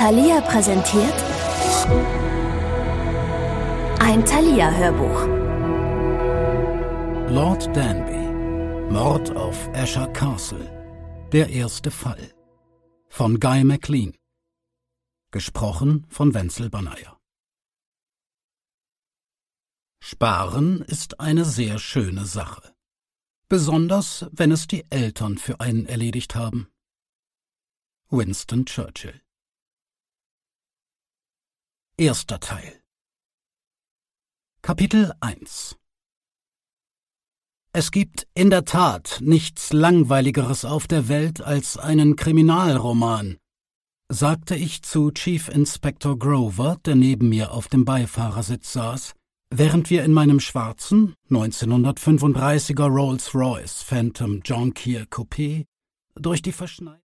Thalia präsentiert ein Thalia-Hörbuch. Lord Danby, Mord auf Esher Castle, der erste Fall. Von Guy MacLean. Gesprochen von Wenzel Banaier. Sparen ist eine sehr schöne Sache. Besonders, wenn es die Eltern für einen erledigt haben. Winston Churchill. Erster Teil. Kapitel 1. Es gibt in der Tat nichts Langweiligeres auf der Welt als einen Kriminalroman, sagte ich zu Chief Inspector Grover, der neben mir auf dem Beifahrersitz saß, während wir in meinem schwarzen 1935er Rolls-Royce Phantom Jonquier Coupé durch die verschneiten